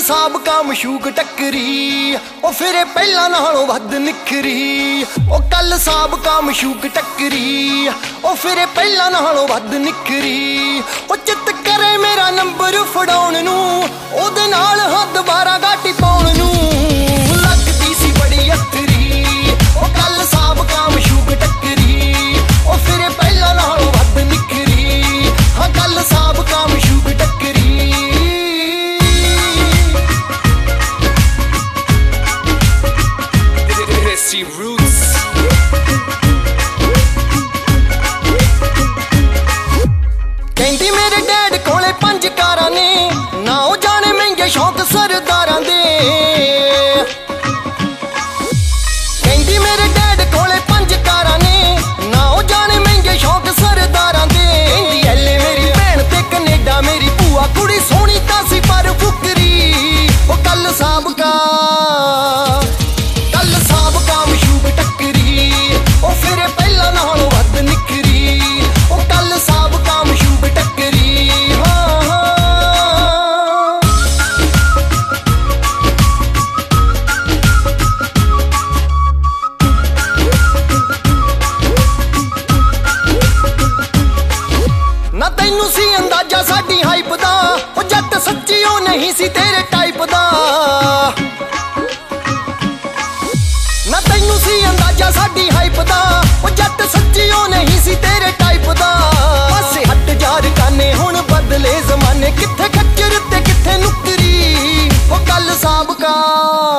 ਸਾਬਕਾ ਮਸ਼ੂਕ ਟੱਕਰੀ ਉਹ ਫਿਰੇ ਪਹਿਲਾਂ ਨਾਲੋਂ ਵੱਧ ਨਿਖਰੀ। ਉਹ ਕੱਲ ਸਾਬਕਾ ਮਸ਼ੂਕ ਟੱਕਰੀ ਉਹ ਫਿਰੇ ਪਹਿਲਾਂ ਨਾਲੋਂ ਵੱਧ ਨਿਖਰੀ। ਉਹ ਚਿੱਤ ਕਰੇ ਮੇਰਾ ਨੰਬਰ ਫੜਾਉਣ ਨੂੰ ਉਹਦੇ ਨਾਲ ਹੱਥ 12 ਗਾਟੀ ਪਾਉਣ ਨੂੰ। ਲੱਗਦੀ ਸੀ ਬੜੀ ਅਥਰੀ ਉਹ ਕੱਲ ਸਾਬਕਾ ਮਸ਼ੂਕ ਟੱਕਰੀ ਉਹ ਫਿਰੇ ਪਹਿਲਾਂ ਨਾਲੋਂ ਵੱਧ ਨਿਖਰੀ। ਹਾਂ ਕੱਲ ਸਾਬਕਾ ਮਸ਼ੂਕ ਟੱਕਰੀ। Roots ਕਹਿੰਦੀ ਮੇਰੇ ਡੈਡ ਕੋਲੇ 5 ਕਾਰਾਂ ਨੇ ਨਾ ਉਹ ਜਾਣੇ ਮਹਿੰਗੇ ਸ਼ੌਕ ਸਰਦਾਰਾਂ ਦੇ। ਕਹਿੰਦੀ ਮੇਰੇ ਡੈਡ ਕੋਲੇ 5 ਕਾਰਾਂ ਨੇ ਨਾ ਉਹ ਜਾਣੇ ਮਹਿੰਗੇ ਸ਼ੌਕ ਸਰਦਾਰਾਂ ਦੇ। ਕਹਿੰਦੀ ਐਲੇ ਮੇਰੀ ਭੈਣ ਤੇ ਕੈਨੇਡਾ ਮੇਰੀ ਭੂਆ ਕੁੜੀ ਸੋਹਣੀ ਤਾਂ ਸੀ ਪਰ ਫੁਕਰੀ। ਉਹ ਕੱਲ ਸਾਬਕਾ ਮਸ਼ੂਕ ਟੱਕਰੀ ਉਹ ਫਿਰੇ ਪਹਿਲਾਂ ਨਾਲੋਂ ਵੱਧ ਨਿਖਰੀ। ਉਹ ਕੱਲ ਸਾਬਕਾ ਮਸ਼ੂਕ ਟੱਕਰੀ। ਨਾ ਤੈਨੂੰ ਸੀ ਅੰਦਾਜ਼ਾ ਸਾਡੀ ਹਾਈਪ ਦਾ ਉਹ ਜੱਟ ਸੱਚੀ ਉਹ ਨਹੀਂ ਸੀ ਤੇਰੇ ਟਾਈਪ ਦਾ। ਨਾ ਤੈਨੂੰ ਸੀ ਅੰਦਾਜ਼ਾ ਸਾਡੀ ਹਾਈਪ ਦਾ ਉਹ ਜੱਟ ਸੱਚੀ ਉਹ ਨਹੀਂ ਸੀ ਤੇਰੇ ਟਾਈਪ ਦਾ। ਪਾਸੇ ਹੱਟ ਯਾਰ ਕਾਨੇ ਹੁਣ ਬਦਲੇ ਜ਼ਮਾਨੇ ਕਿੱਥੇ ਖੱਚਰ ਤੇ ਕਿੱਥੇ ਨੁਕਰੀ। ਉਹ ਕੱਲ ਸਾਬਕਾ